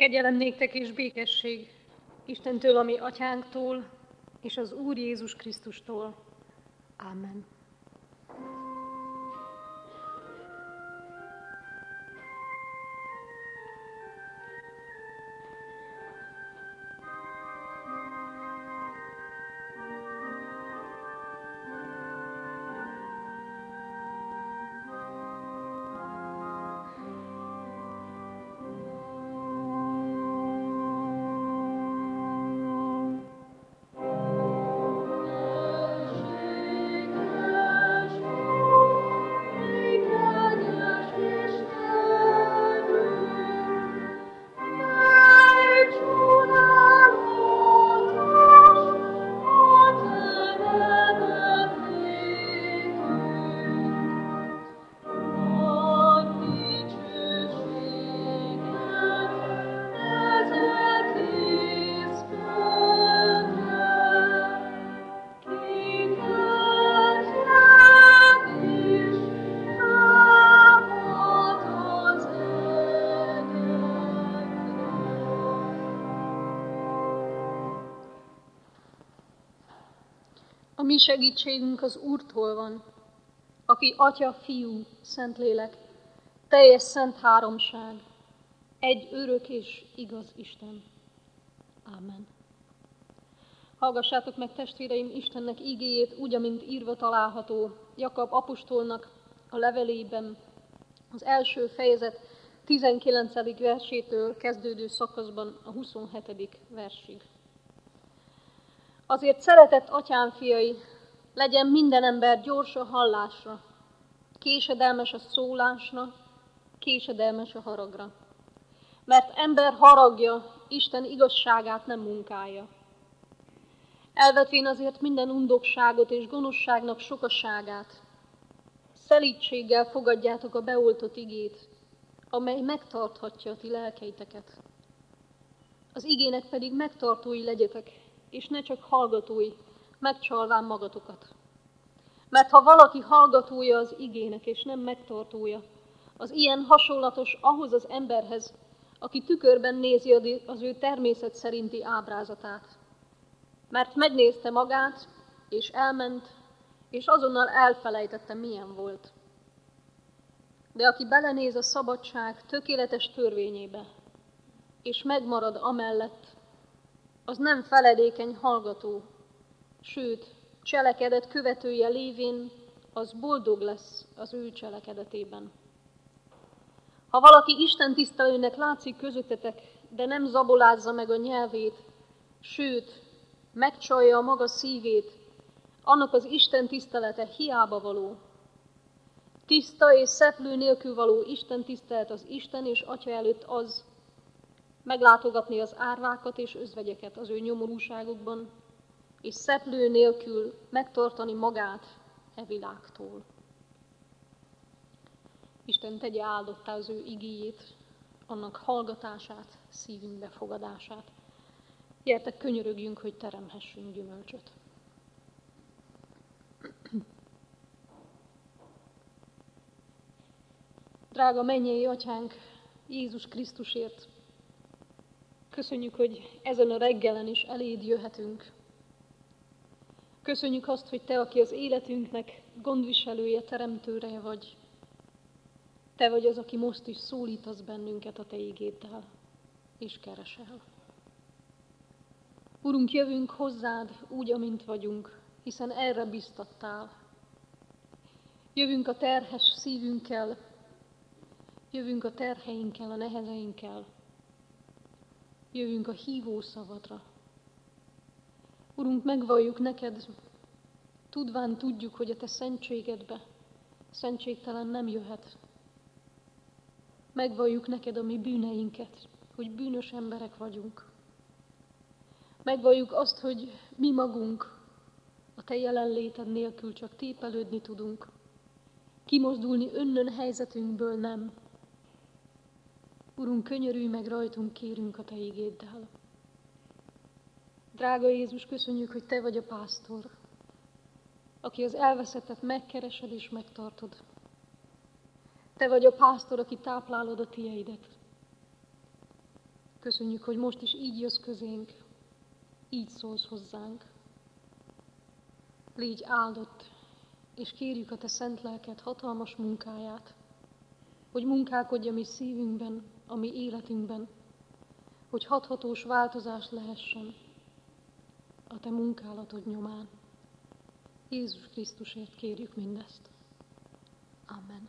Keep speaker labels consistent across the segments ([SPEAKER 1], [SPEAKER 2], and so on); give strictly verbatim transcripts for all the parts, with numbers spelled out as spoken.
[SPEAKER 1] Kegyelem néktek és békesség Istentől, ami atyánktól, és az Úr Jézus Krisztustól. Amen. A mi segítségünk az Úrtól van, aki Atya, Fiú, Szentlélek, teljes szent háromság, egy örök és igaz Isten. Ámen. Hallgassátok meg, testvéreim, Istennek igéjét, úgy, amint írva található Jakab apostolnak a levelében, az első fejezet tizenkilencedik versétől kezdődő szakaszban a huszonhetedik versig. Azért, szeretett atyám fiai, legyen minden ember gyors a hallásra, késedelmes a szólásra, késedelmes a haragra. Mert ember haragja Isten igazságát nem munkálja. Elvetvén azért minden undokságot és gonoszságnak sokaságát, szelídséggel fogadjátok a beoltott igét, amely megtarthatja a ti lelkeiteket. Az igének pedig megtartói legyetek, és ne csak hallgatói, megcsalván magatokat. Mert ha valaki hallgatója az igének, és nem megtartója, az ilyen hasonlatos ahhoz az emberhez, aki tükörben nézi az ő természet szerinti ábrázatát. Mert megnézte magát, és elment, és azonnal elfelejtette, milyen volt. De aki belenéz a szabadság tökéletes törvényébe, és megmarad amellett, az nem feledékeny hallgató, sőt, cselekedet követője lévén, az boldog lesz az ő cselekedetében. Ha valaki Isten tisztelőnek látszik közöttetek, de nem zabolázza meg a nyelvét, sőt, megcsalja a maga szívét, annak az Isten tisztelete hiába való. Tiszta és szeplő nélkül való Isten tisztelet az Isten és Atya előtt az, meglátogatni az árvákat és özvegyeket az ő nyomorúságukban, és szeplő nélkül megtartani magát e világtól. Isten tegye áldottá az ő igéjét, annak hallgatását, szívünk befogadását. Gyertek, könyörögjünk, hogy teremhessünk gyümölcsöt. Drága mennyei Atyánk, Jézus Krisztusért, köszönjük, hogy ezen a reggelen is eléd jöhetünk. Köszönjük azt, hogy Te, aki az életünknek gondviselője, teremtőre vagy. Te vagy az, aki most is szólítasz bennünket a Te igéddel, és keresel. Urunk, jövünk hozzád úgy, amint vagyunk, hiszen erre biztattál. Jövünk a terhes szívünkkel, jövünk a terheinkkel, a nehezeinkkel, jövünk a hívó szavadra. Urunk, megvalljuk neked, tudván tudjuk, hogy a Te szentségedbe szentségtelen nem jöhet. Megvalljuk neked a mi bűneinket, hogy bűnös emberek vagyunk. Megvalljuk azt, hogy mi magunk a Te jelenléted nélkül csak tépelődni tudunk. Kimozdulni önnön helyzetünkből nem. Urunk, könyörülj meg rajtunk, kérünk a Te igéddel. Drága Jézus, köszönjük, hogy Te vagy a pásztor, aki az elveszettet megkeresed és megtartod. Te vagy a pásztor, aki táplálod a tieidet. Köszönjük, hogy most is így jössz közénk, így szólsz hozzánk. Légy áldott, és kérjük a te szent lelked hatalmas munkáját, hogy munkálkodj a mi szívünkben, a mi életünkben, hogy hathatós változás lehessen a te munkálatod nyomán. Jézus Krisztusért kérjük mindezt. Amen.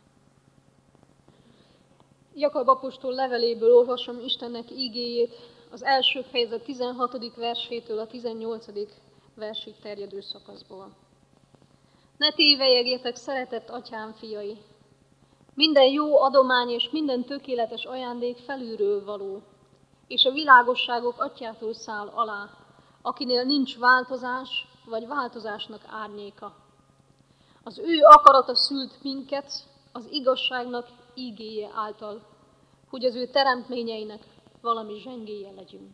[SPEAKER 1] Jakab apostol leveléből olvasom Istennek ígéjét, az első fejezet tizenhatodik versétől a tizennyolcadik versig terjedő szakaszból. Ne tévejegjetek, szeretett atyám fiai! Minden jó adomány és minden tökéletes ajándék felülről való, és a világosságok atyától száll alá, akinél nincs változás, vagy változásnak árnyéka. Az ő akarata szült minket az igazságnak ígéje által, hogy az ő teremtményeinek valami zsengéje legyünk.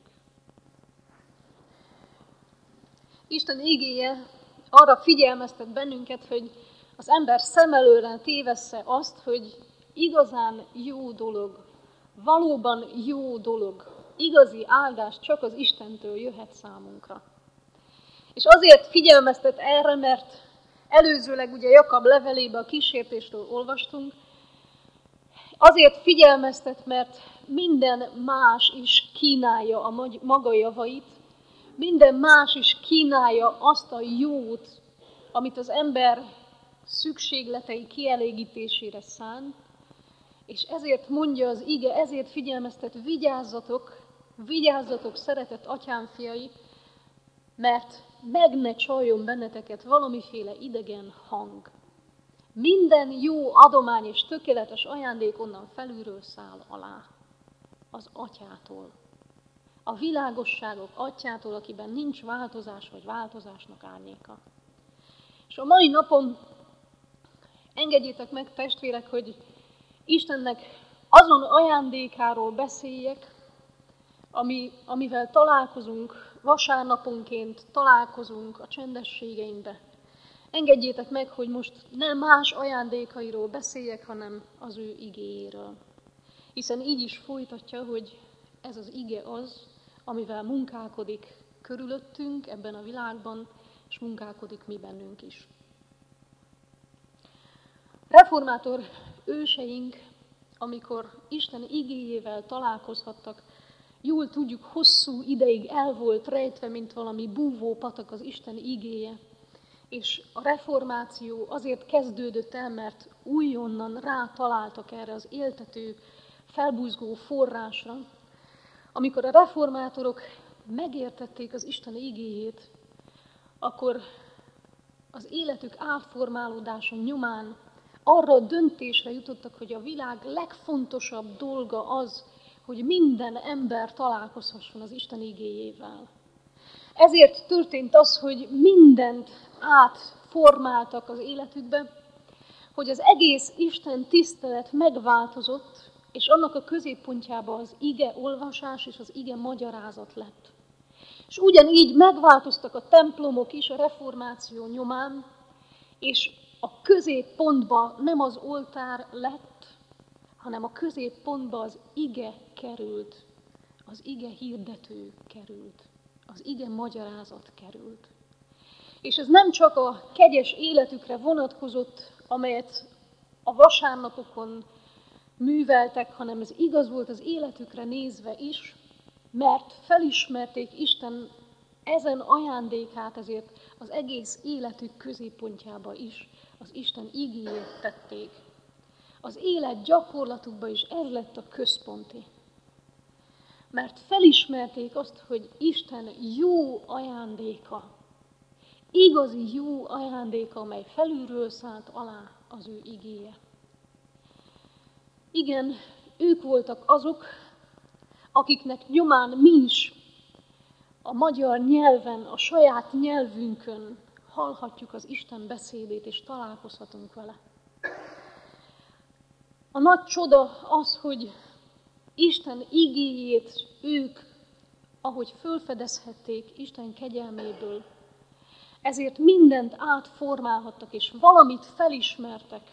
[SPEAKER 1] Isten ígéje arra figyelmeztet bennünket, hogy az ember szem előre tévessze azt, hogy igazán jó dolog, valóban jó dolog, igazi áldás csak az Istentől jöhet számunkra. És azért figyelmeztet erre, mert előzőleg ugye Jakab levelébe a kísértésről olvastunk, azért figyelmeztet, mert minden más is kínálja a maga javait, minden más is kínálja azt a jót, amit az ember szükségletei kielégítésére szán, és ezért mondja az ige, ezért figyelmeztet, vigyázzatok, vigyázzatok, szeretett atyám fiai, mert meg ne csaljon benneteket valamiféle idegen hang. Minden jó adomány és tökéletes ajándék onnan felülről száll alá, az atyától. A világosságok atyától, akiben nincs változás vagy változásnak árnyéka. És a mai napon engedjétek meg, testvérek, hogy Istennek azon ajándékáról beszéljek, ami, amivel találkozunk vasárnaponként, találkozunk a csendességeinkbe. Engedjétek meg, hogy most nem más ajándékairól beszéljek, hanem az ő igéjéről. Hiszen így is folytatja, hogy ez az ige az, amivel munkálkodik körülöttünk ebben a világban, és munkálkodik mi bennünk is. Reformátor őseink, amikor Isten igéjével találkozhattak, jól tudjuk, hosszú ideig el volt rejtve, mint valami búvó patak az Isten igéje. És a reformáció azért kezdődött el, mert újonnan rátaláltak erre az éltető, felbuzgó forrásra. Amikor a reformátorok megértették az Isten igéjét, akkor az életük átformálódása nyomán arra a döntésre jutottak, hogy a világ legfontosabb dolga az, hogy minden ember találkozhasson az Isten igéjével. Ezért történt az, hogy mindent átformáltak az életükbe, hogy az egész Isten tisztelet megváltozott, és annak a középpontjában az ige olvasás és az ige magyarázat lett. És ugyanígy megváltoztak a templomok is a reformáció nyomán, és a középpontba nem az oltár lett, hanem a középpontba az ige került, az ige hirdető került, az ige magyarázat került. És ez nem csak a kegyes életükre vonatkozott, amelyet a vasárnapokon műveltek, hanem ez igaz volt az életükre nézve is, mert felismerték Isten ezen ajándékát, ezért az egész életük középpontjába is az Isten igéjét tették. Az élet gyakorlatukban is ez lett a központi. Mert felismerték azt, hogy Isten jó ajándéka, igazi jó ajándéka, amely felülről szállt alá az ő igéje. Igen, ők voltak azok, akiknek nyomán mi is a magyar nyelven, a saját nyelvünkön hallhatjuk az Isten beszédét, és találkozhatunk vele. A nagy csoda az, hogy Isten igéjét ők, ahogy fölfedezhették Isten kegyelméből, ezért mindent átformálhattak, és valamit felismertek.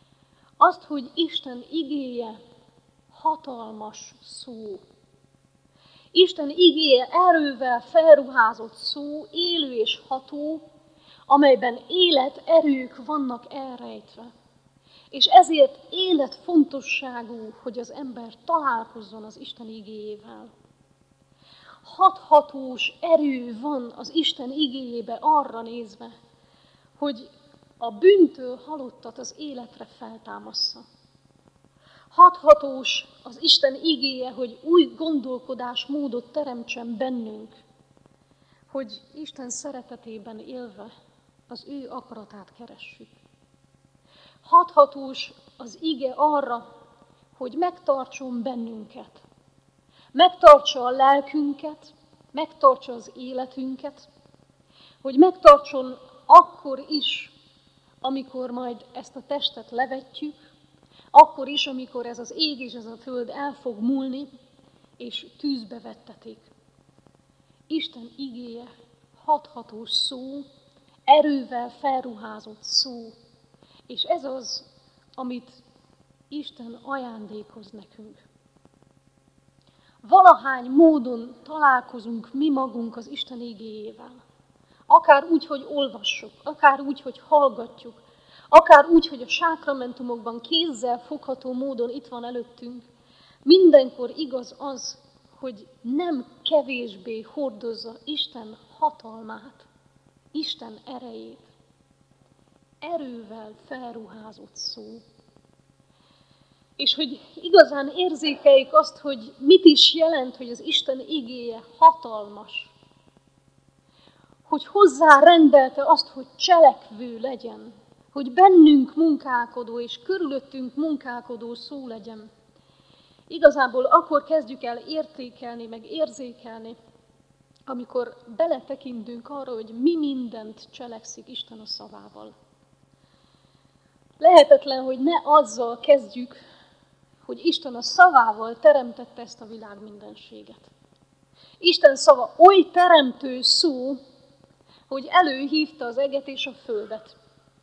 [SPEAKER 1] Azt, hogy Isten igéje hatalmas szó. Isten igéje erővel felruházott szó, élő és ható, amelyben életerők vannak elrejtve. És ezért életfontosságú, hogy az ember találkozzon az Isten igéjével. Hathatós erő van az Isten igéjébe arra nézve, hogy a bűntől halottat az életre feltámassza. Hathatós az Isten igéje, hogy új gondolkodásmódot teremtsen bennünk, hogy Isten szeretetében élve az ő akaratát keressük. Hathatós az ige arra, hogy megtartson bennünket, megtartsa a lelkünket, megtartsa az életünket, hogy megtartson akkor is, amikor majd ezt a testet levetjük, akkor is, amikor ez az ég és ez a föld el fog múlni, és tűzbe vettetik. Isten igéje hathatós szó, erővel felruházott szó, és ez az, amit Isten ajándékoz nekünk. Valahány módon találkozunk mi magunk az Isten igéjével. Akár úgy, hogy olvassuk, akár úgy, hogy hallgatjuk, akár úgy, hogy a sákramentumokban kézzel fogható módon itt van előttünk. Mindenkor igaz az, hogy nem kevésbé hordozza Isten hatalmát, Isten erejét. Erővel felruházott szó. És hogy igazán érzékeljük azt, hogy mit is jelent, hogy az Isten igéje hatalmas. Hogy hozzá rendelte azt, hogy cselekvő legyen, hogy bennünk munkálkodó és körülöttünk munkálkodó szó legyen. Igazából akkor kezdjük el értékelni, meg érzékelni, amikor beletekintünk arra, hogy mi mindent cselekszik Isten a szavával. Lehetetlen, hogy ne azzal kezdjük, hogy Isten a szavával teremtette ezt a világ mindenséget. Isten szava oly teremtő szó, hogy előhívta az eget és a földet.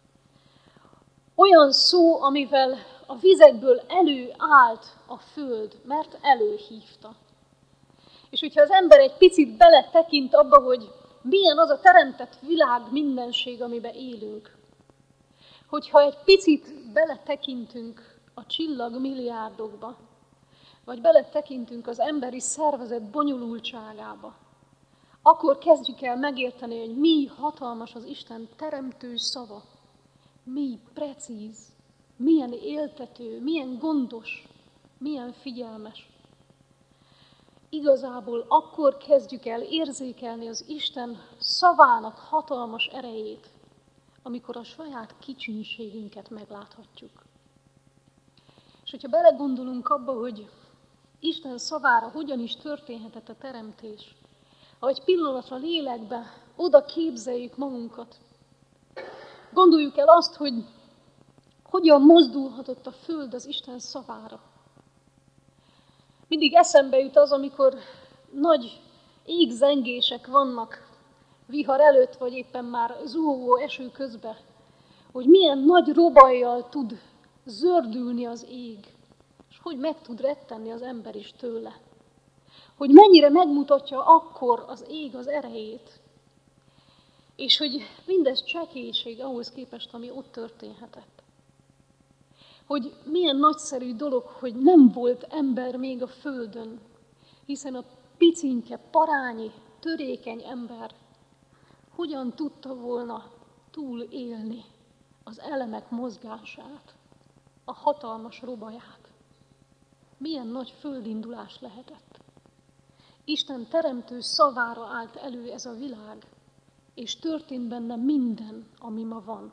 [SPEAKER 1] Olyan szó, amivel a vizekből előállt a föld, mert előhívta. És hogyha az ember egy picit beletekint abba, hogy milyen az a teremtett világ mindenség, amiben élünk, hogyha egy picit beletekintünk a csillagmilliárdokba, vagy beletekintünk az emberi szervezet bonyolultságába, akkor kezdjük el megérteni, hogy mi hatalmas az Isten teremtő szava, mi precíz, milyen éltető, milyen gondos, milyen figyelmes. Igazából akkor kezdjük el érzékelni az Isten szavának hatalmas erejét, amikor a saját kicsinségünket megláthatjuk. És hogyha belegondolunk abba, hogy Isten szavára hogyan is történhetett a teremtés, ha egy pillanatra lélekbe oda képzeljük magunkat, gondoljuk el azt, hogy hogyan mozdulhatott a föld az Isten szavára. Mindig eszembe jut az, amikor nagy égzengések vannak vihar előtt, vagy éppen már zuhogó eső közben, hogy milyen nagy robajjal tud zördülni az ég, és hogy meg tud rettenni az ember is tőle. Hogy mennyire megmutatja akkor az ég az erejét, és hogy mindez csekélység ahhoz képest, ami ott történhetett. Hogy milyen nagyszerű dolog, hogy nem volt ember még a földön, hiszen a picinke, parányi, törékeny ember hogyan tudta volna túlélni az elemek mozgását, a hatalmas robaját. Milyen nagy földindulás lehetett. Isten teremtő szavára állt elő ez a világ, és történt benne minden, ami ma van.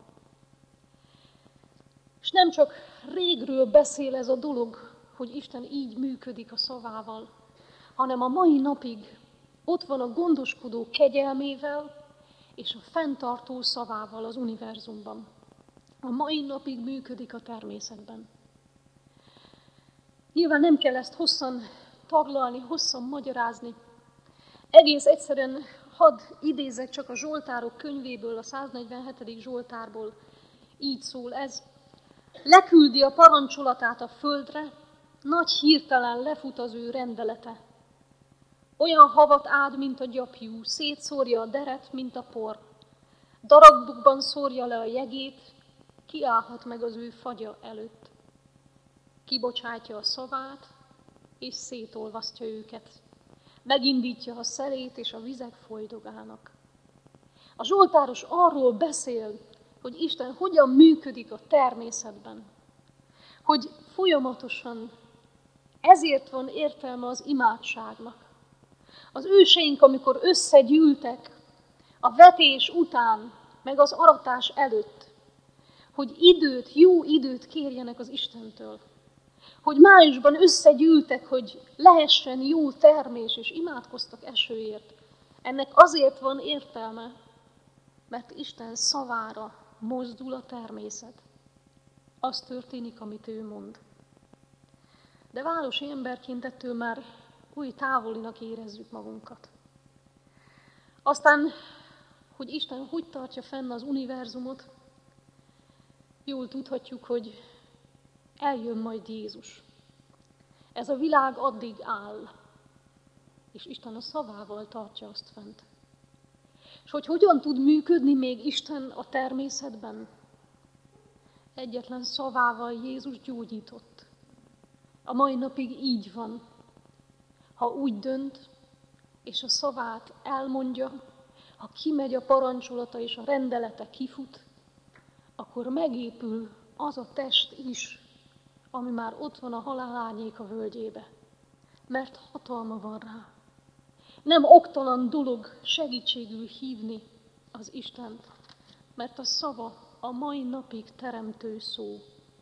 [SPEAKER 1] És nem csak régről beszél ez a dolog, hogy Isten így működik a szavával, hanem a mai napig ott van a gondoskodó kegyelmével és a fenntartó szavával az univerzumban. A mai napig működik a természetben. Nyilván nem kell ezt hosszan taglalni, hosszan magyarázni. Egész egyszerűen hadd idézek csak a Zsoltárok könyvéből, a száznegyvenhetedik Zsoltárból. Így szól ez. Leküldi a parancsolatát a földre, nagy hirtelen lefut az ő rendelete. Olyan havat áld, mint a gyapjú, szétszórja a deret, mint a por. Darabokban szórja le a jegét, kiállhat meg az ő fagya előtt. Kibocsátja a szavát, és szétolvasztja őket. Megindítja a szelét, és a vizek folydogálnak. A zsoltáros arról beszél, hogy Isten hogyan működik a természetben. Hogy folyamatosan ezért van értelme az imádságnak. Az őseink, amikor összegyűltek a vetés után, meg az aratás előtt, hogy időt, jó időt kérjenek az Istentől. Hogy májusban összegyűltek, hogy lehessen jó termés, és imádkoztak esőért. Ennek azért van értelme, mert Isten szavára mozdul a természet. Az történik, amit ő mond. De városi emberként ettől már új távolinak érezzük magunkat. Aztán, hogy Isten hogy tartja fenn az univerzumot, jól tudhatjuk, hogy eljön majd Jézus. Ez a világ addig áll, és Isten a szavával tartja azt fent. És hogy hogyan tud működni még Isten a természetben? Egyetlen szavával Jézus gyógyított. A mai napig így van. Ha úgy dönt, és a szavát elmondja, ha kimegy a parancsolata és a rendelete kifut, akkor megépül az a test is, ami már ott van a halál árnyéka völgyébe. Mert hatalma van rá. Nem oktalan dolog segítségül hívni az Istent, mert a szava a mai napig teremtő szó.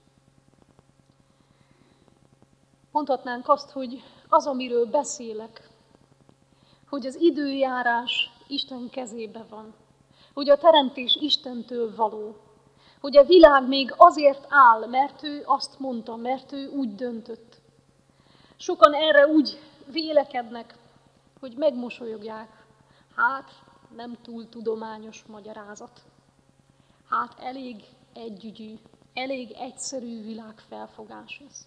[SPEAKER 1] Mondhatnánk azt, hogy az, amiről beszélek, hogy az időjárás Isten kezébe van, hogy a teremtés Istentől való, hogy a világ még azért áll, mert ő azt mondta, mert ő úgy döntött. Sokan erre úgy vélekednek, hogy megmosolyogják. Hát, nem túl tudományos magyarázat. Hát elég együgyű, elég egyszerű világfelfogás ez.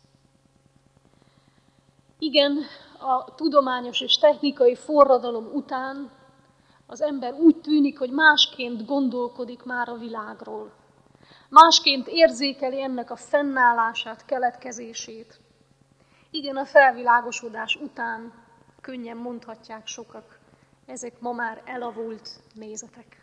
[SPEAKER 1] Igen, a tudományos és technikai forradalom után az ember úgy tűnik, hogy másként gondolkodik már a világról. Másként érzékeli ennek a fennállását, keletkezését. Igen, a felvilágosodás után könnyen mondhatják sokak, ezek ma már elavult nézetek.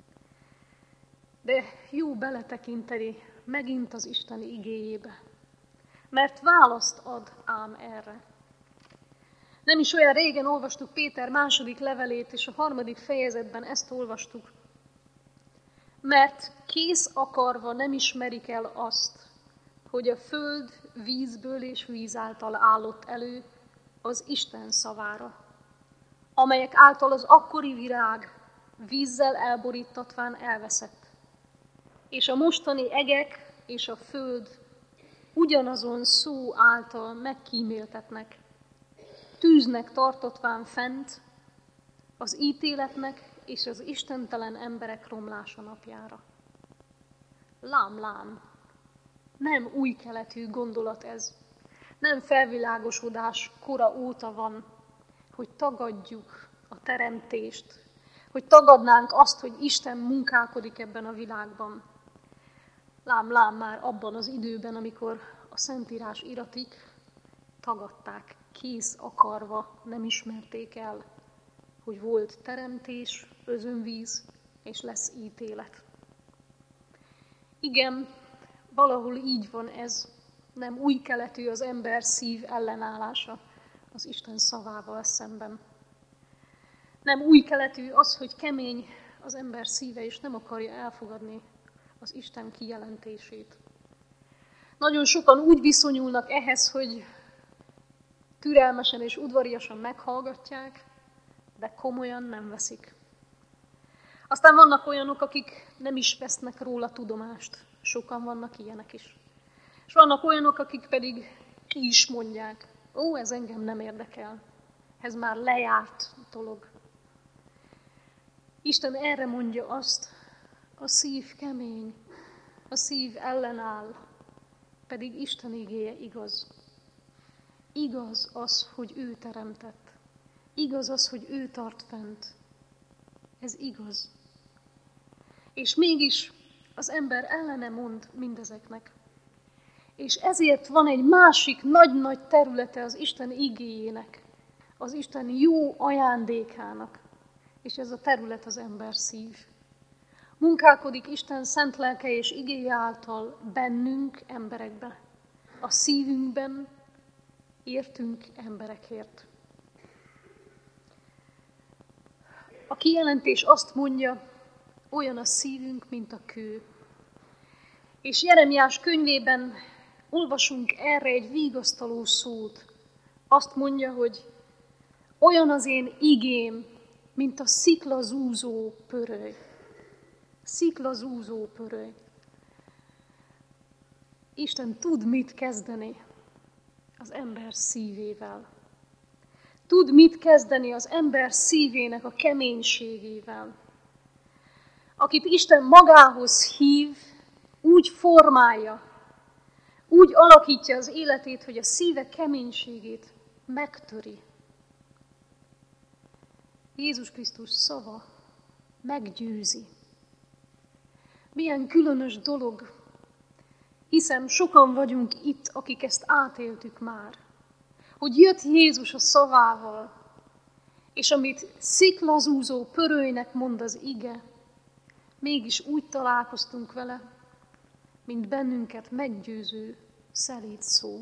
[SPEAKER 1] De jó beletekinteni megint az Isten igéjébe, mert választ ad ám erre. Nem is olyan régen olvastuk Péter második levelét, és a harmadik fejezetben ezt olvastuk. Mert kész akarva nem ismerik el azt, hogy a föld vízből és víz által állott elő az Isten szavára, amelyek által az akkori virág vízzel elborítatván elveszett. És a mostani egek és a föld ugyanazon szó által megkíméltetnek, tűznek tartotván fent az ítéletnek és az istentelen emberek romlása napjára. Lám, lám, nem új keletű gondolat ez, nem felvilágosodás kora óta van, hogy tagadjuk a teremtést, hogy tagadnánk azt, hogy Isten munkálkodik ebben a világban. Lám, lám, már abban az időben, amikor a Szentírás iratik, tagadták, kész akarva, nem ismerték el, hogy volt teremtés, özönvíz, és lesz ítélet. Igen, valahol így van ez, nem új keletű az ember szív ellenállása az Isten szavával szemben. Nem új keletű az, hogy kemény az ember szíve, és nem akarja elfogadni az Isten kijelentését. Nagyon sokan úgy viszonyulnak ehhez, hogy türelmesen és udvariasan meghallgatják, de komolyan nem veszik. Aztán vannak olyanok, akik nem is vesznek róla tudomást. Sokan vannak ilyenek is. És vannak olyanok, akik pedig ki is mondják, ó, ez engem nem érdekel, ez már lejárt dolog. Isten erre mondja azt, a szív kemény, a szív ellenáll, pedig Isten igéje igaz. Igaz az, hogy ő teremtett. Igaz az, hogy ő tart fent. Ez igaz. És mégis az ember ellene mond mindezeknek. És ezért van egy másik nagy-nagy területe az Isten igéjének, az Isten jó ajándékának, és ez a terület az ember szív. Munkálkodik Isten szent lelke és igéje által bennünk, emberekbe, a szívünkben, értünk emberekért. A kijelentés azt mondja, olyan a szívünk, mint a kő. És Jeremiás könyvében olvasunk erre egy vigasztaló szót. Azt mondja, hogy olyan az én igém, mint a sziklazúzó pöröly. Sziklazúzó pöröly. Isten tud mit kezdeni az ember szívével. Tud mit kezdeni az ember szívének a keménységével. Akit Isten magához hív, úgy formálja, úgy alakítja az életét, hogy a szíve keménységét megtöri. Jézus Krisztus szava meggyőzi. Milyen különös dolog, hiszen sokan vagyunk itt, akik ezt átéltük már. Hogy jött Jézus a szavával, és amit sziklazúzó pörölynek mond az ige, mégis úgy találkoztunk vele, mint bennünket meggyőző, szelíd szó.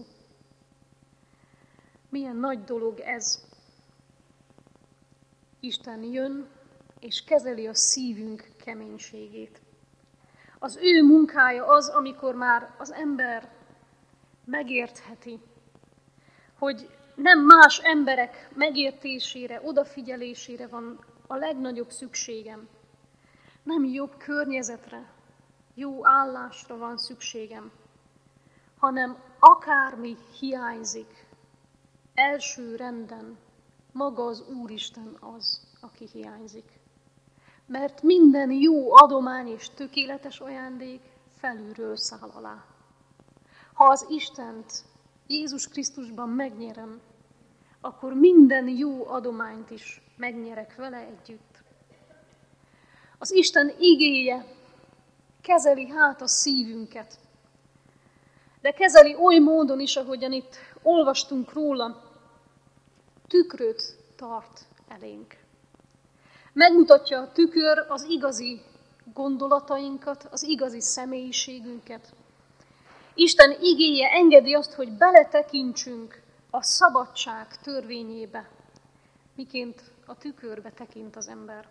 [SPEAKER 1] Milyen nagy dolog ez. Isten jön, és kezeli a szívünk keménységét. Az ő munkája az, amikor már az ember megértheti, hogy nem más emberek megértésére, odafigyelésére van a legnagyobb szükségem. Nem jobb környezetre, jó állásra van szükségem, hanem akármi hiányzik, első renden maga az Úristen az, aki hiányzik. Mert minden jó adomány és tökéletes ajándék felülről száll alá. Ha az Istent Jézus Krisztusban megnyerem, akkor minden jó adományt is megnyerek vele együtt. Az Isten igéje kezeli hát a szívünket, de kezeli oly módon is, ahogyan itt olvastunk róla, tükröt tart elénk. Megmutatja a tükör az igazi gondolatainkat, az igazi személyiségünket. Isten igéje engedi azt, hogy beletekintsünk a szabadság törvényébe, miként a tükörbe tekint az ember.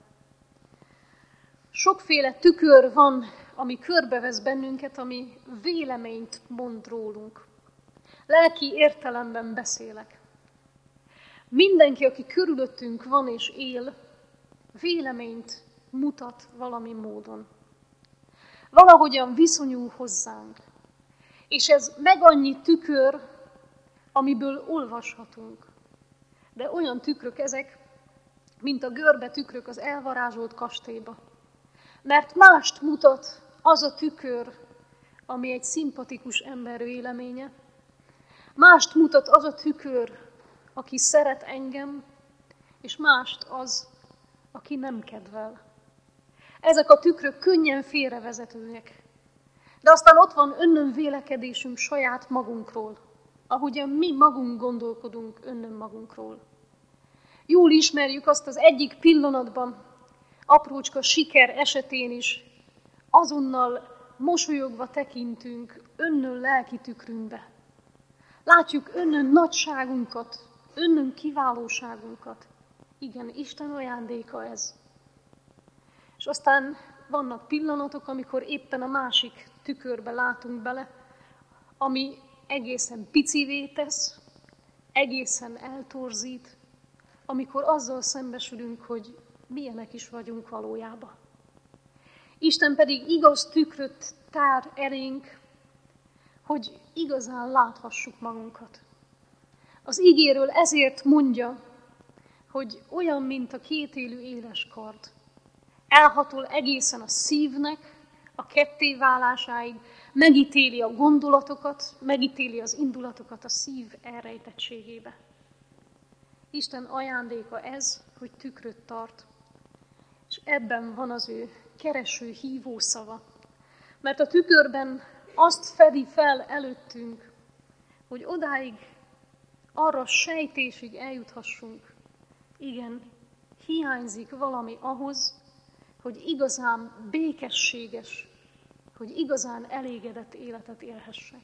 [SPEAKER 1] Sokféle tükör van, ami körbevesz bennünket, ami véleményt mond rólunk. Lelki értelemben beszélek. Mindenki, aki körülöttünk van és él, véleményt mutat valami módon. Valahogyan viszonyul hozzánk. És ez meg annyi tükör, amiből olvashatunk. De olyan tükrök ezek, mint a görbe tükrök az elvarázsolt kastélyba. Mert mást mutat az a tükör, ami egy szimpatikus ember véleménye. Mást mutat az a tükör, aki szeret engem, és mást az, aki nem kedvel. Ezek a tükrök könnyen félrevezetőek. De aztán ott van önnön vélekedésünk saját magunkról, ahogyan mi magunk gondolkodunk önnön magunkról. Jól ismerjük azt az egyik pillanatban, aprócska siker esetén is, azonnal mosolyogva tekintünk önnön lelki tükrünkbe. Látjuk önnön nagyságunkat, önnön kiválóságunkat. Igen, Isten ajándéka ez. És aztán vannak pillanatok, amikor éppen a másik tükörbe látunk bele, ami egészen picivé tesz, egészen eltorzít, amikor azzal szembesülünk, hogy milyenek is vagyunk valójában. Isten pedig igaz tükröt tár elénk, hogy igazán láthassuk magunkat. Az igéről ezért mondja, hogy olyan, mint a kétélű éles kard. Elhatol egészen a szívnek, a kettéválásáig, megítéli a gondolatokat, megítéli az indulatokat a szív elrejtettségébe. Isten ajándéka ez, hogy tükröt tart. És ebben van az ő kereső, hívó szava. Mert a tükörben azt fedi fel előttünk, hogy odáig, arra sejtésig eljuthassunk. Igen, hiányzik valami ahhoz, hogy igazán békességes, hogy igazán elégedett életet élhessek.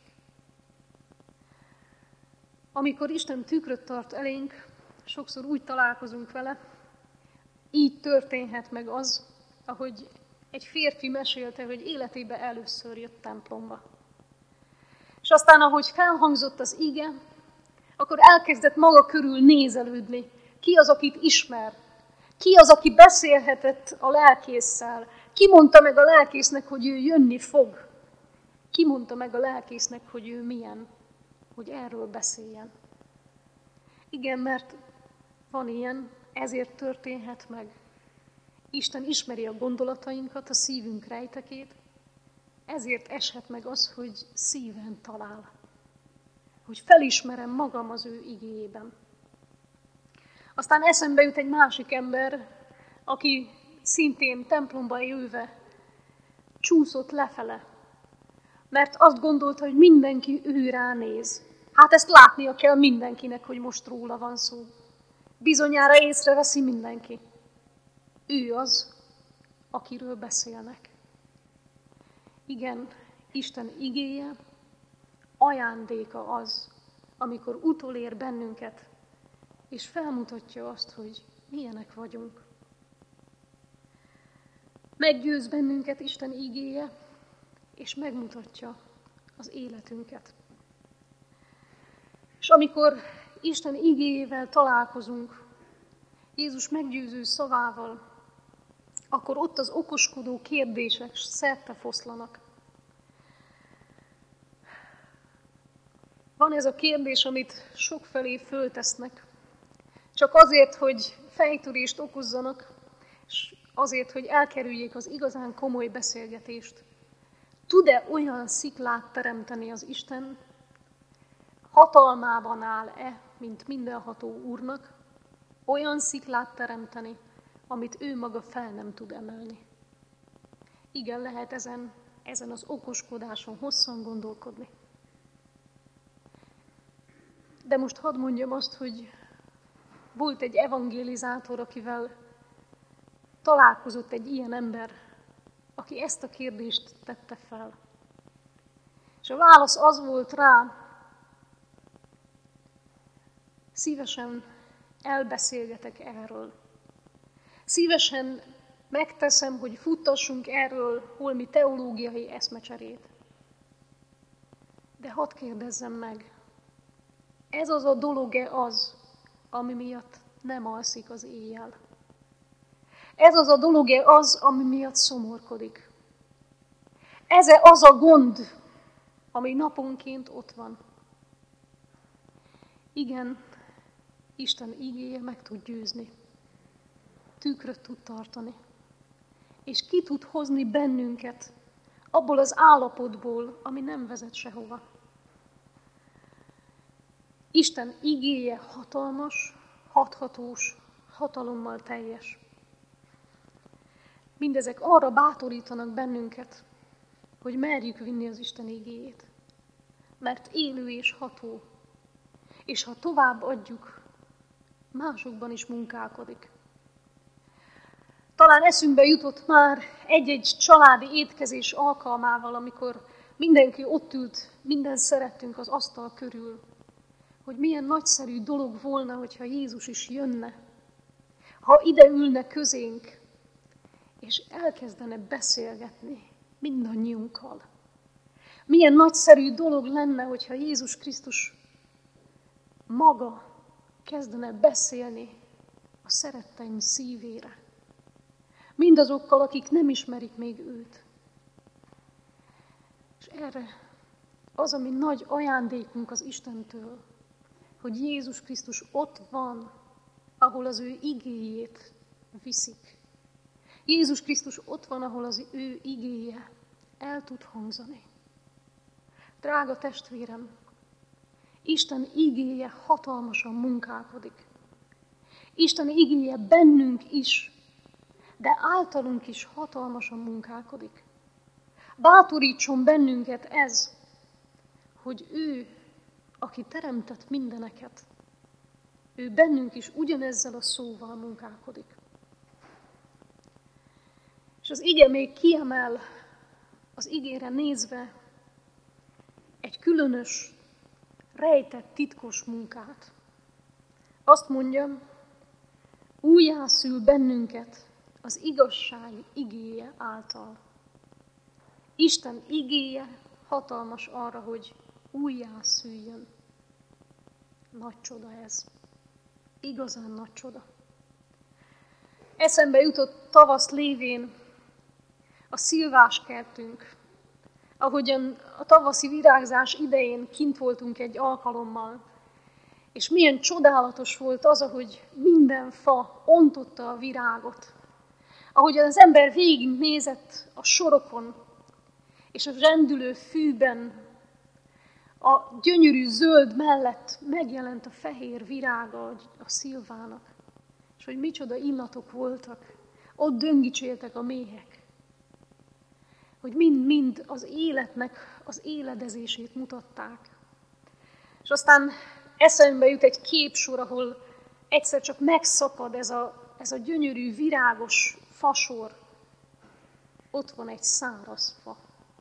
[SPEAKER 1] Amikor Isten tükröt tart elénk, sokszor úgy találkozunk vele, így történhet meg az, ahogy egy férfi mesélte, hogy életébe először jött templomba. És aztán, ahogy felhangzott az ige, akkor elkezdett maga körül nézelődni. Ki az, akit ismer? Ki az, aki beszélhetett a lelkésszel? Ki mondta meg a lelkésznek, hogy ő jönni fog? Ki mondta meg a lelkésznek, hogy ő milyen? Hogy erről beszéljen. Igen, mert van ilyen, ezért történhet meg. Isten ismeri a gondolatainkat, a szívünk rejtekét, ezért eshet meg az, hogy szíven talál. Hogy felismerem magam az ő igéjében. Aztán eszembe jut egy másik ember, aki szintén templomba jöve csúszott lefele, mert azt gondolta, hogy mindenki ő ránéz. Hát ezt látnia kell mindenkinek, hogy most róla van szó. Bizonyára észreveszi mindenki. Ő az, akiről beszélnek. Igen, Isten igéje, ajándéka az, amikor utolér bennünket, és felmutatja azt, hogy milyenek vagyunk. Meggyőz bennünket Isten igéje, és megmutatja az életünket. És amikor Isten igéjével találkozunk, Jézus meggyőző szavával, akkor ott az okoskodó kérdések szerte foszlanak. Van ez a kérdés, amit sokfelé föltesznek, csak azért, hogy fejtörést okozzanak, és azért, hogy elkerüljék az igazán komoly beszélgetést. Tud-e olyan sziklát teremteni az Isten? Hatalmában áll-e, mint mindenható Úrnak, olyan sziklát teremteni, amit ő maga fel nem tud emelni? Igen, lehet ezen, ezen az okoskodáson hosszan gondolkodni. De most hadd mondjam azt, hogy volt egy evangelizátor, akivel találkozott egy ilyen ember, aki ezt a kérdést tette fel. És a válasz az volt rá, szívesen elbeszélgetek erről. Szívesen megteszem, hogy futtassunk erről holmi teológiai eszmecserét. De hadd kérdezzem meg, ez az a dolog-e az, ami miatt nem alszik az éjjel? Ez az a dolog-e az, ami miatt szomorkodik? Ez-e az a gond, ami naponként ott van? Igen, Isten igéje meg tud győzni. Tükröt tud tartani. És ki tud hozni bennünket abból az állapotból, ami nem vezet sehova. Isten igéje hatalmas, hathatós, hatalommal teljes. Mindezek arra bátorítanak bennünket, hogy merjük vinni az Isten igéjét. Mert élő és ható, és ha tovább adjuk, másokban is munkálkodik. Talán eszünkbe jutott már egy-egy családi étkezés alkalmával, amikor mindenki ott ült, minden szerettünk az asztal körül, hogy milyen nagyszerű dolog volna, hogyha Jézus is jönne, ha ide ülne közénk, és elkezdene beszélgetni mindannyiunkkal. Milyen nagyszerű dolog lenne, hogyha Jézus Krisztus maga kezdene beszélni a szeretteim szívére. Mindazokkal, akik nem ismerik még őt. És erre az, ami nagy ajándékunk az Istentől, hogy Jézus Krisztus ott van, ahol az ő igéjét viszik. Jézus Krisztus ott van, ahol az ő igéje el tud hangzani. Drága testvérem, Isten igéje hatalmasan munkálkodik. Isten igéje bennünk is, de általunk is hatalmasan munkálkodik. Bátorítson bennünket ez, hogy ő, aki teremtett mindeneket, ő bennünk is ugyanezzel a szóval munkálkodik. És az ige még kiemel az igére nézve egy különös, rejtett, titkos munkát. Azt mondja, újjászül bennünket az igazság igéje által. Isten igéje hatalmas arra, hogy újjászüljön. Nagy csoda ez. Igazán nagy csoda. Eszembe jutott tavasz lévén a szilváskertünk. Ahogyan a tavaszi virágzás idején kint voltunk egy alkalommal, és milyen csodálatos volt az, ahogy minden fa ontotta a virágot. Ahogyan az ember végignézett a sorokon, és a rendülő fűben, a gyönyörű zöld mellett megjelent a fehér virága a szilvának, és hogy micsoda illatok voltak, ott döngicséltek a méhek, hogy mind-mind az életnek az éledezését mutatták. És aztán eszembe jut egy képsor, ahol egyszer csak megszakad ez a, ez a gyönyörű, virágos fasor. Ott van egy száraz fa.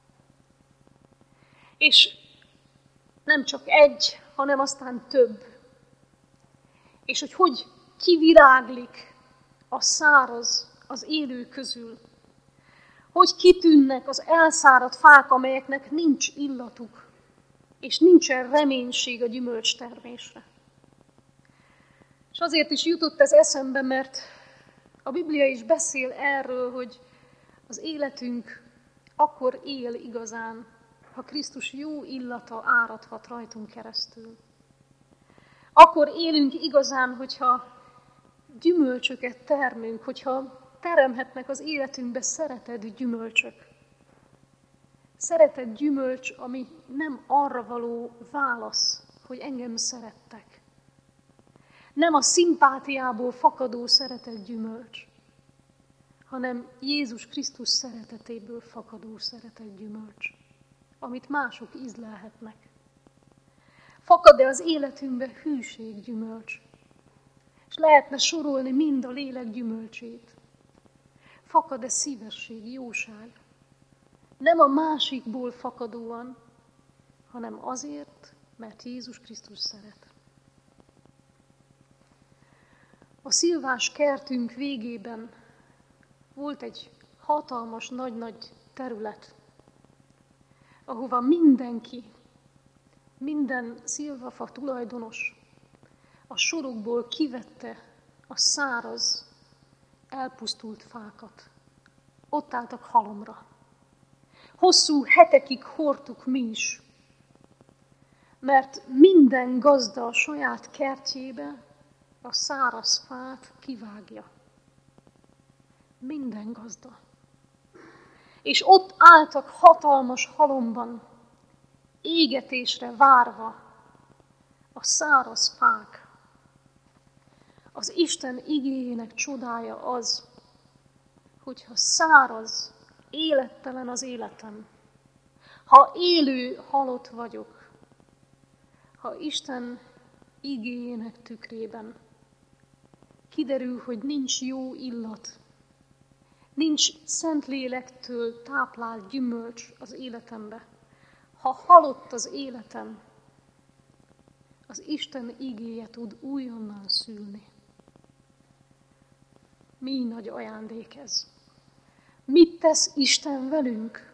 [SPEAKER 1] És nem csak egy, hanem aztán több. És hogy hogy kiviráglik a száraz az élő közül. Hogy kitűnnek az elszáradt fák, amelyeknek nincs illatuk, és nincsen reménység a gyümölcstermésre. És azért is jutott ez eszembe, mert a Biblia is beszél erről, hogy az életünk akkor él igazán, ha Krisztus jó illata áradhat rajtunk keresztül. Akkor élünk igazán, hogyha gyümölcsöket termünk, hogyha teremhetnek az életünkbe szeretett gyümölcsök. Szeretett gyümölcs, ami nem arra való válasz, hogy engem szerettek. Nem a szimpátiából fakadó szeretett gyümölcs, hanem Jézus Krisztus szeretetéből fakadó szeretett gyümölcs, amit mások ízlelhetnek. Fakad-e az életünkbe hűség gyümölcs, és lehetne sorolni mind a lélek gyümölcsét. Fakad-e szívesség, jóság? Nem a másikból fakadóan, hanem azért, mert Jézus Krisztus szeret. A szilvás kertünk végében volt egy hatalmas, nagy-nagy terület, ahova mindenki, minden szilvafa tulajdonos a sorokból kivette a száraz, elpusztult fákat. Ott álltak halomra. Hosszú hetekig hordtuk mi is, mert minden gazda a saját kertjébe a száraz fát kivágja. Minden gazda. És ott álltak hatalmas halomban, égetésre várva a száraz fák. Az Isten igéjének csodája az, hogyha száraz, élettelen az életem, ha élő, halott vagyok, ha Isten igéjének tükrében kiderül, hogy nincs jó illat, nincs Szentlélektől táplált gyümölcs az életembe, ha halott az életem, az Isten igéje tud újonnan szülni. Mi nagy ajándék ez! Mit tesz Isten velünk?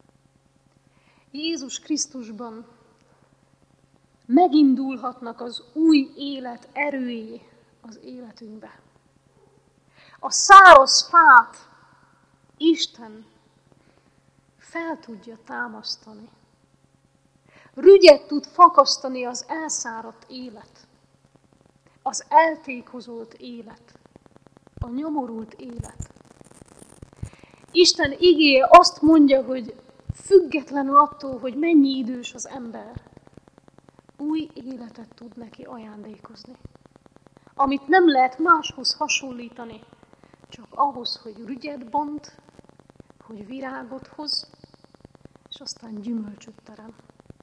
[SPEAKER 1] Jézus Krisztusban megindulhatnak az új élet erői az életünkbe. A száraz fát Isten fel tudja támasztani. Rügyet tud fakasztani az elszáradt élet, az eltékozolt élet, a nyomorult élet. Isten igéje azt mondja, hogy függetlenül attól, hogy mennyi idős az ember, új életet tud neki ajándékozni. amit nem lehet máshoz hasonlítani, csak ahhoz, hogy rügyet bont, hogy virágot hoz, és aztán gyümölcsöt terem.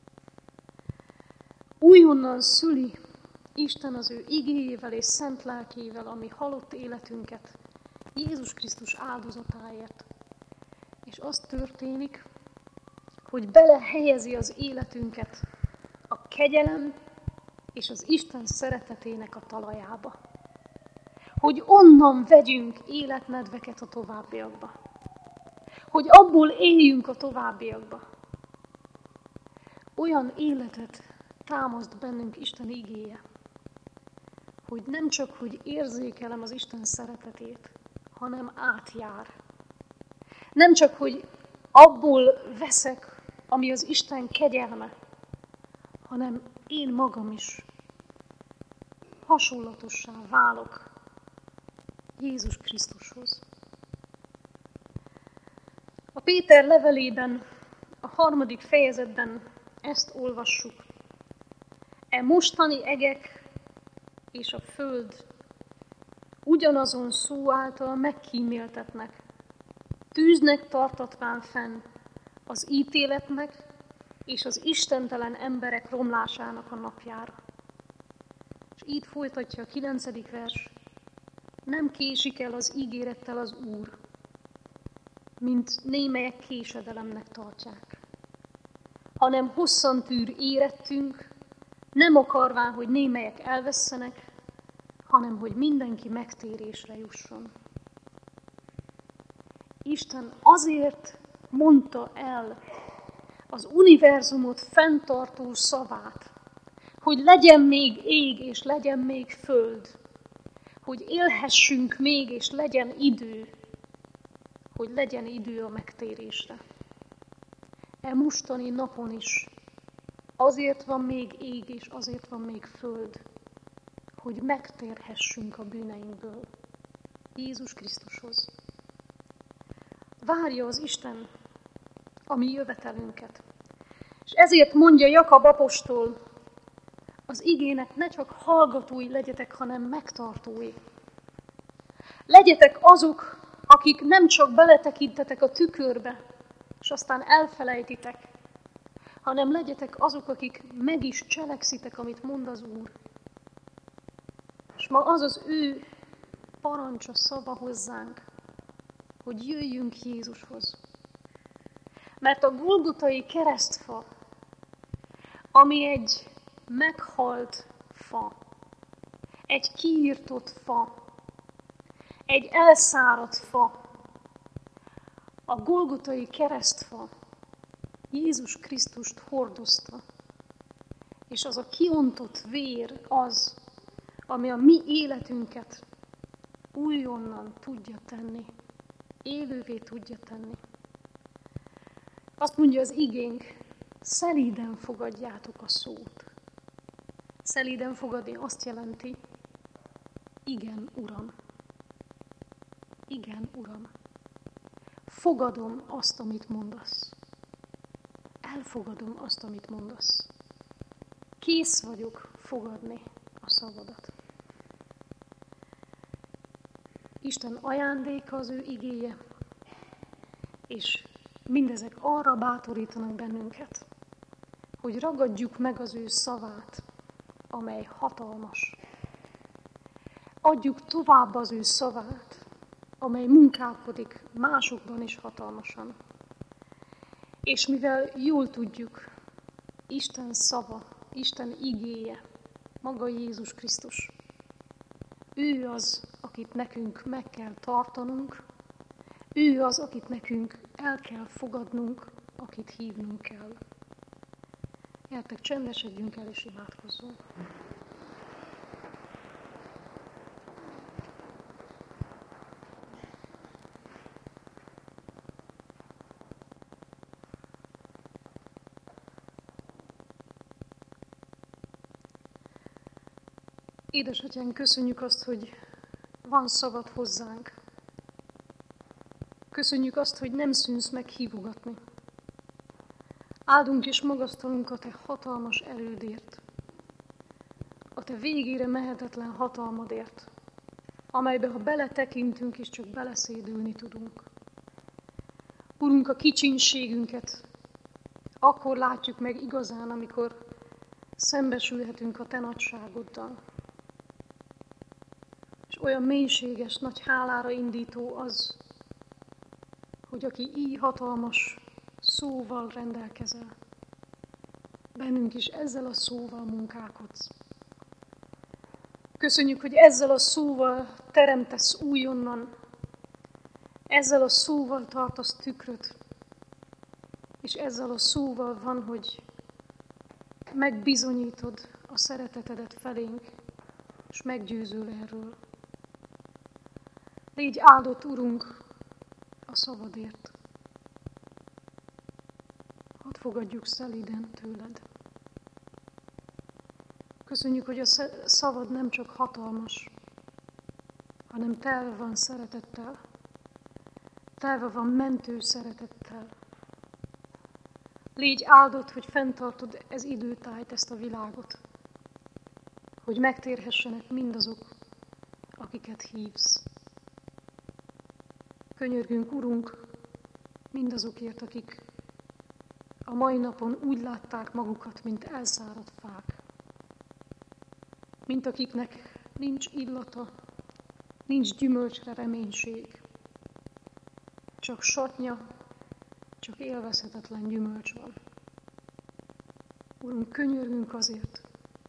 [SPEAKER 1] Újonnan szüli Isten az ő igéjével és szent lelkével a mi halott életünket Jézus Krisztus áldozatáért. És az történik, hogy belehelyezi az életünket a kegyelem és az Isten szeretetének a talajába. Hogy onnan vegyünk életmedveket a továbbiakba. Hogy abból éljünk a továbbiakba. Olyan életet támaszt bennünk Isten igéje, hogy nem csak, hogy érzékelem az Isten szeretetét, hanem átjár. Nem csak, hogy abból veszek, ami az Isten kegyelme, hanem én magam is hasonlatossá válok Jézus Krisztushoz. A Péter levelében, a harmadik fejezetben ezt olvassuk. E mostani egek és a föld ugyanazon szó által megkíméltetnek, tűznek tartatván fenn az ítéletnek és az istentelen emberek romlásának a napjára. És így folytatja a kilencedik vers. Nem késik el az ígérettel az Úr, mint némelyek késedelemnek tartják, hanem hosszan tűr érettünk, nem akarván, hogy némelyek elvesszenek, hanem hogy mindenki megtérésre jusson. Isten azért mondta el az univerzumot fenntartó szavát, hogy legyen még ég és legyen még föld, hogy élhessünk még és legyen idő, hogy legyen idő a megtérésre. E mostani napon is azért van még ég és azért van még föld, hogy megtérhessünk a bűneinkből Jézus Krisztushoz. Várja az Isten a mi jövetelünket. És ezért mondja Jakab apostol, az igének ne csak hallgatói legyetek, hanem megtartói. Legyetek azok, akik nem csak beletekintetek a tükörbe, és aztán elfelejtitek, hanem legyetek azok, akik meg is cselekszitek, amit mond az Úr. És ma az az ő parancsa, szava hozzánk, hogy jöjjünk Jézushoz. Mert a golgotai keresztfa, ami egy meghalt fa, egy kiirtott fa, egy elszáradt fa, a golgotai keresztfa Jézus Krisztust hordozta, és az a kiontott vér az, ami a mi életünket újonnan tudja tenni, élővé tudja tenni. Azt mondja az igénk, szelíden fogadjátok a szót. Szelíden fogadni azt jelenti, igen, Uram. Igen, Uram. Fogadom azt, amit mondasz. Elfogadom azt, amit mondasz. Kész vagyok fogadni a szavadat. Isten ajándéka az ő igéje, és mindezek arra bátorítanak bennünket, hogy ragadjuk meg az ő szavát, amely hatalmas. Adjuk tovább az ő szavát, amely munkálkodik másokban is hatalmasan. És mivel jól tudjuk, Isten szava, Isten igéje, maga Jézus Krisztus, ő az, akit nekünk meg kell tartanunk, ő az, akit nekünk el kell fogadnunk, akit hívnunk kell. Gyertek, csendesedjünk el és imádkozzunk. Édesatyánk, köszönjük azt, hogy van szavad hozzánk. Köszönjük azt, hogy nem szűnsz meg hívogatni. Áldunk és magasztalunk a te hatalmas erődért. A
[SPEAKER 2] te végére mehetetlen hatalmadért, amelybe ha beletekintünk és csak beleszédülni tudunk. Urunk, a kicsinségünket akkor látjuk meg igazán, amikor szembesülhetünk a te nagyságoddal. És olyan mélységes, nagy hálára indító az, hogy aki így hatalmas szóval rendelkezel, bennünk is ezzel a szóval munkálkodsz. Köszönjük, hogy ezzel a szóval teremtesz újonnan, ezzel a szóval tartasz tükröt, és ezzel a szóval van, hogy megbizonyítod a szeretetedet felénk, és meggyőzöl erről. Légy áldott, Urunk, a szavadért. Hadd fogadjuk szelíden tőled. Köszönjük, hogy a szavad nem csak hatalmas, hanem telve van szeretettel, telve van mentő szeretettel. Légy áldott, hogy fenntartod ez időtájt, ezt a világot, hogy megtérhessenek mindazok, akiket hívsz. Könyörgünk, Urunk, mindazokért, akik a mai napon úgy látták magukat, mint elszáradt fák, mint akiknek nincs illata, nincs gyümölcsre reménység, csak satnya, csak élvezhetetlen gyümölcs van. Urunk, könyörgünk azért,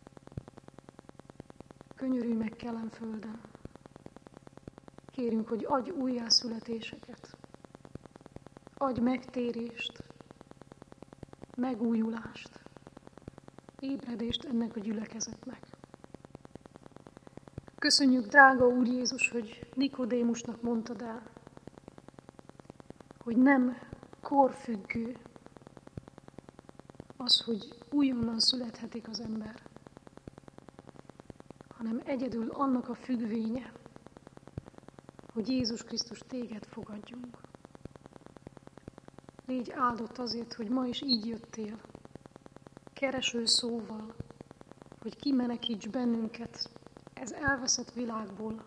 [SPEAKER 2] könyörülj meg Kelenföldön. Kérünk, hogy adj újjászületéseket, adj megtérést, megújulást, ébredést ennek a gyülekezetnek. Köszönjük, drága Úr Jézus, hogy Nikodémusnak mondtad el, hogy nem korfüggő az, hogy újonnan születhetik az ember, hanem egyedül annak a függvénye, hogy Jézus Krisztus téged fogadjunk. Légy áldott azért, hogy ma is így jöttél, kereső szóval, hogy kimenekíts bennünket ez elveszett világból,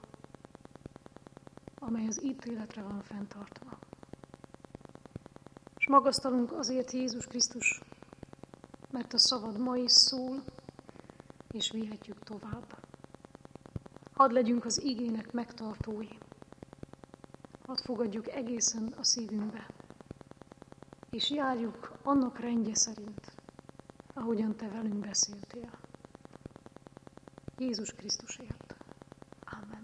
[SPEAKER 2] amely az ítéletre van fenntartva. És magasztalunk azért, Jézus Krisztus, mert a szavad ma is szól, és vihetjük tovább. Hadd legyünk az igének megtartói. Hadd fogadjuk egészen a szívünkbe, és járjuk annak rendje szerint, ahogyan te velünk beszéltél. Jézus Krisztusért. Amen.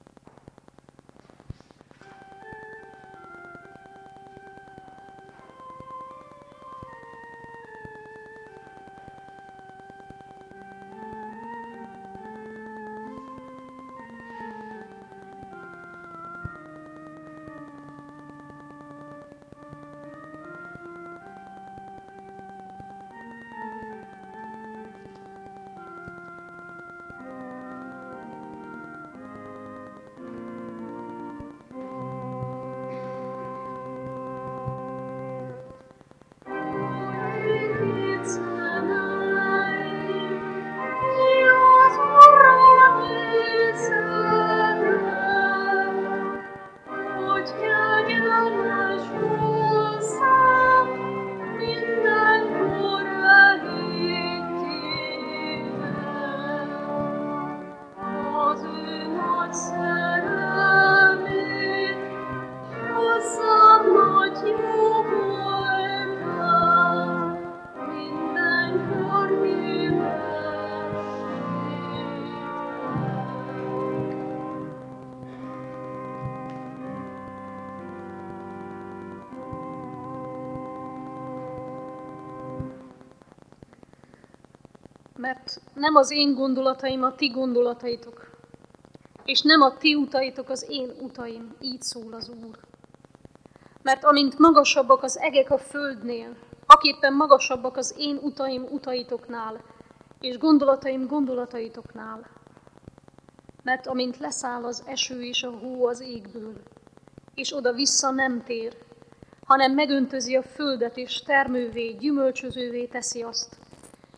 [SPEAKER 2] Mert nem az én gondolataim a ti gondolataitok, és nem a ti utaitok az én utaim, így szól az Úr. Mert amint magasabbak az egek a földnél, aképpen magasabbak az én utaim utaitoknál, és gondolataim gondolataitoknál. Mert amint leszáll az eső és a hó az égből, és oda-vissza nem tér, hanem megöntözi a földet, és termővé, gyümölcsözővé teszi azt,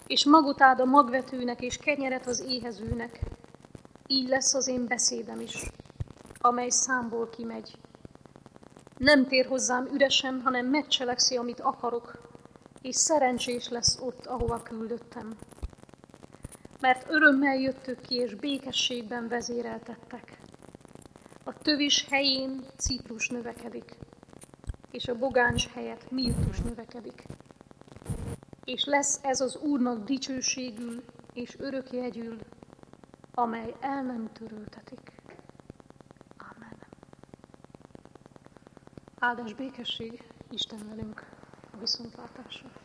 [SPEAKER 2] és magot áld a magvetőnek, és kenyeret az éhezőnek. Így lesz az én beszédem is, amely számból kimegy. Nem tér hozzám üresen, hanem megcselekszi, amit akarok, és szerencsés lesz ott, ahova küldöttem. Mert örömmel jöttök ki, és békességben vezéreltettek. A tövis helyén ciprus növekedik, és a bogáncs helyett mirtus növekedik. És lesz ez az Úrnak dicsőségül és örökjegyül, amely el nem töröltetik. Amen. Áldás békesség, Isten velünk, a viszontlátásra.